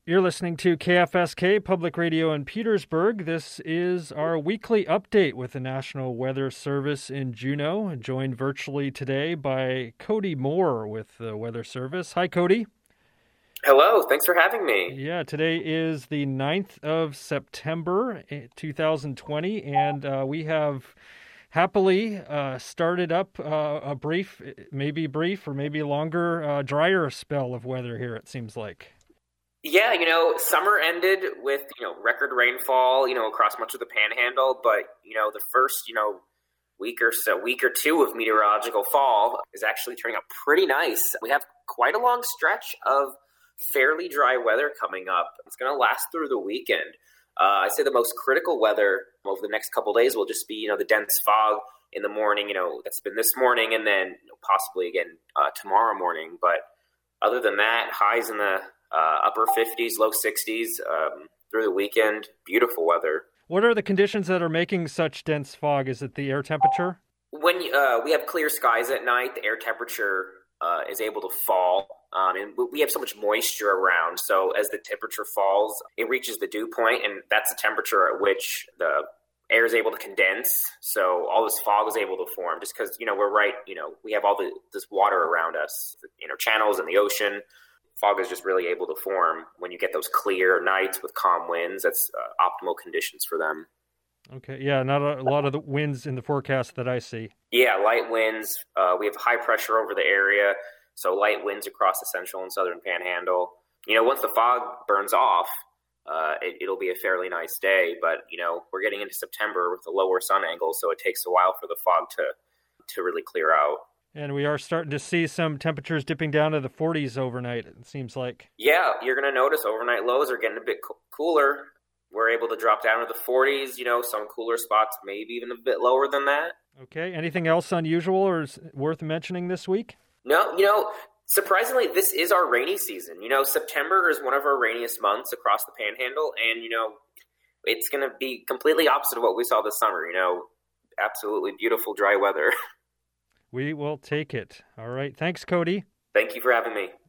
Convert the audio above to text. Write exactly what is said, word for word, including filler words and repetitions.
You're listening to K F S K Public Radio in Petersburg. This is our weekly update with the National Weather Service in Juneau, joined virtually today by Cody Moore with the Weather Service. Hi, Cody. Hello, thanks for having me. Yeah, today is the ninth of September, two thousand twenty, and uh, we have happily uh, started up uh, a brief, maybe brief or maybe longer, uh, drier spell of weather here, it seems like. Yeah, you know, summer ended with, you know, record rainfall, you know, across much of the Panhandle, but, you know, the first, you know, week or so, week or two of meteorological fall is actually turning out pretty nice. We have quite a long stretch of fairly dry weather coming up. It's going to last through the weekend. Uh, I'd say the most critical weather over the next couple of days will just be, you know, the dense fog in the morning, you know, that's been this morning and then you know, possibly again uh, tomorrow morning. But other than that, highs in the uh, upper fifties, low sixties um, through the weekend. Beautiful weather. What are the conditions that are making such dense fog? Is it the air temperature? When uh, we have clear skies at night, the air temperature uh, is able to fall. Um, and we have so much moisture around, so as the temperature falls, it reaches the dew point, and that's the temperature at which the air is able to condense. So all this fog is able to form, just because you know we're right. You know we have all the this water around us, you know, channels in the ocean. Fog is just really able to form when you get those clear nights with calm winds. That's uh, optimal conditions for them. Okay, yeah, not a, a lot of the winds in the forecast that I see. Yeah, light winds. Uh, we have high pressure over the area. So light winds across the central and southern Panhandle. You know, once the fog burns off, uh, it, it'll be a fairly nice day. But, you know, we're getting into September with a lower sun angle, so it takes a while for the fog to to really clear out. And we are starting to see some temperatures dipping down to the forties overnight, it seems like. Yeah, you're going to notice overnight lows are getting a bit co- cooler. We're able to drop down to the forties, you know, some cooler spots, maybe even a bit lower than that. Okay, anything else unusual or worth mentioning this week? No, you know, surprisingly, this is our rainy season. You know, September is one of our rainiest months across the Panhandle, and, you know, it's going to be completely opposite of what we saw this summer, you know, absolutely beautiful dry weather. We will take it. All right. Thanks, Cody. Thank you for having me.